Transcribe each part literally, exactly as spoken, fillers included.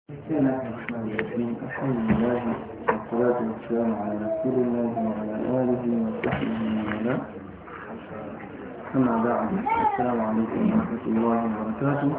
بسم الله الرحمن الرحيم. الحمد لله والصلاة والسلام على رسول الله وعلى آله وصحبه ومن والاه. أما بعد، السلام عليكم ورحمة الله وبركاته.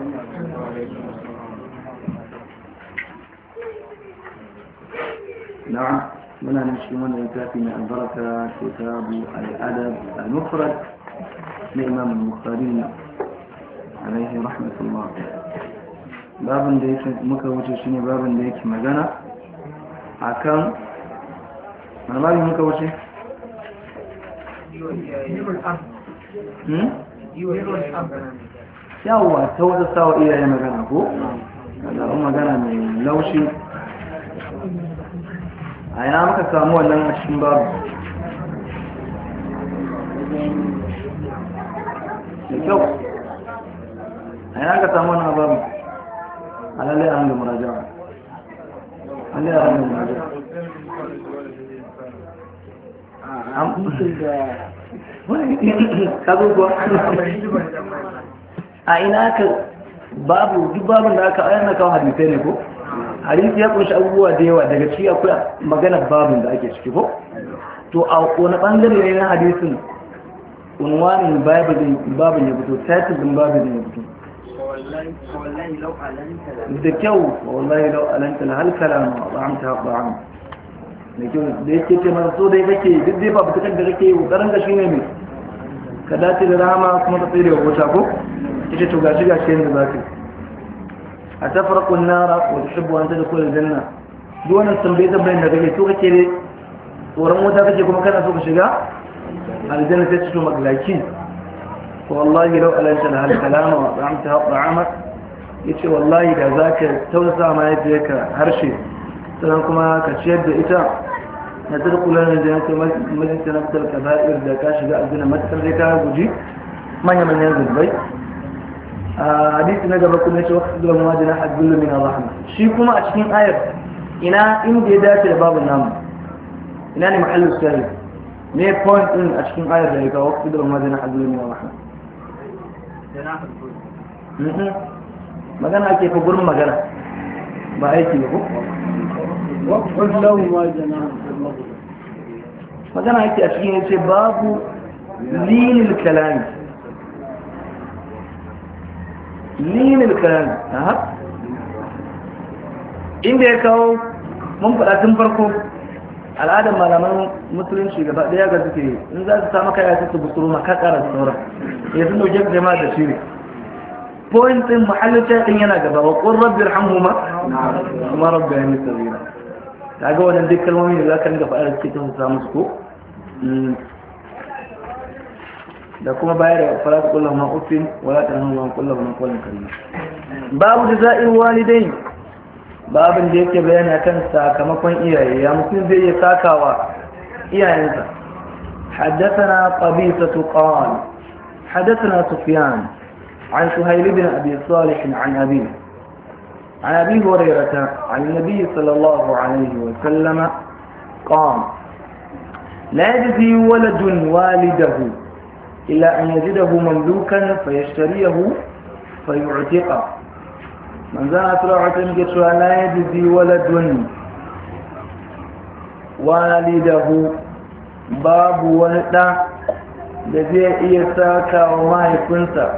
نعم، منا نمشي من يكافينا البركة كتاب الأدب المفرد لإمام البخاري عليه رحمة الله. babin da yake muka wuce shine babin da yake magana akan babin muka wuce yawa ta wata sawa iyaye magana ko zaɓen magana mai laushi a yana muka samu wannan a cikin babu da kyau a yana ka samu wannan babu على لا أعمل مراجعة على لا أعمل مراجعة a ina ka babu duk babin da aka ayyana kawo hadisai ne ko hadisi ya kunshi abubuwa da yawa daga ciki akwai magana babin da ake ciki ko to a wani bangare ne na hadisin unwanin babin ya fito title din babin ya fito da kyau wallahi lau alanta la hal kalam wa ta'amta ta'am da kyau da yake ce masa so dai kake duk dai ba fitakar da kake kokarin ka shine me ka dace da rahama kuma ka tsere wa wuta ko ita to gashi gashi ne zaka a tafraqu an-nara wa tuhibbu an tadkhula al-janna duk wannan tambaye tambayen da kake so kake ne tsoron wuta kake kuma kana so ka shiga aljanna sai ci to maglaki والله لو ألنت لها الكلام وأطعمتها طعامك يتي والله إذا ذاك توسع ما يديك هرشي سنكما كشيد إتا نترك لنا الجنة مجلس نفس الكبائر دكاش ذا أزنا مدخل ذكا وجي من يمن ينزل بي حديث نجب كل شيء وقت لو ما جناح تقول من الرحمة شيكما أشكين آية إنا إن ديدات لباب النام إناني محل السهل مية بوينت إن أشكين آية ذلك وقت لو ما جناح تقول من الرحمة magana ake fa gurin magana ba aiki ba ko magana ake a cikin yace babu linil kalami linil kalami aha inda ya kawo mun faɗa tun farko al'adar malaman musulunci gaba ɗaya ga suke in za su samu kaya su busuru maka ƙara sauran ya sun dauke jama'a da shi ne point din mahallin din yana gaba wa qur rabbi irhamhuma kuma rabbi ya nisabira kaga wannan duk kalmomi da zaka dinga faɗa cikin su samu su ko da kuma bayar da faratu kullu ma ufin wala tanhamu kullu ma qawlan karim babu jaza'il walidain babin da yake bayani akan sakamakon iyaye ya mutum zai iya sakawa iyayensa حدثنا قبيصة قال حدثنا سفيان عن سهيل بن أبي صالح عن أبيه عن أبي هريرة عن النبي صلى الله عليه وسلم قال لا يجزي ولد والده إلا أن يجده مملوكا فيشتريه فيعتقه من ذا أسرعة كتوى لا يجزي ولد والده باب ولد da zai iya saka wa mahaifinsa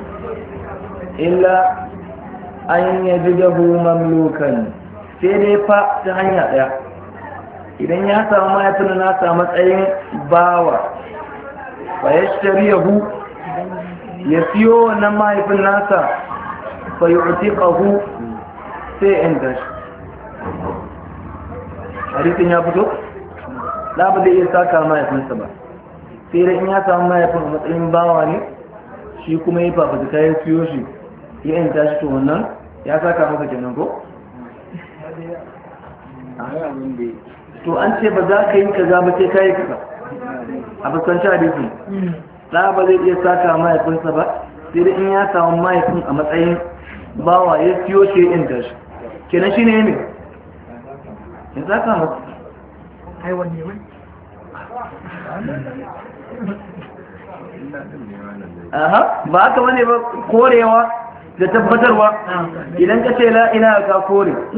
illa an yaji dahu mamlukan sai dai fa ta hanya daya idan ya samu mahaifin nasa matsayin bawa fa ya shari'ahu ya siyo wannan mahaifin nasa fa yu'tiqahu sai in dashi hadisin ya fito da ba zai iya saka mahaifinsa ba sai da in ya samu mahaifin a matsayin bawa ne shi kuma ya fafa da kayan siyo shi ya yin tashi to wannan ya saka maka kenan ko? to an ce ba za ka yi kaza ba sai ka yi kaza a fuskanci hadisi ɗa ba zai iya saka mahaifinsa ba sai da in ya samu mahaifin a matsayin bawa ya siyo shi ya yin tashi kenan shi ne ne ya saka maka aiwan ne wani aha ba haka bane ba korewa da tabbatarwa idan ka ce la ilaha ka kore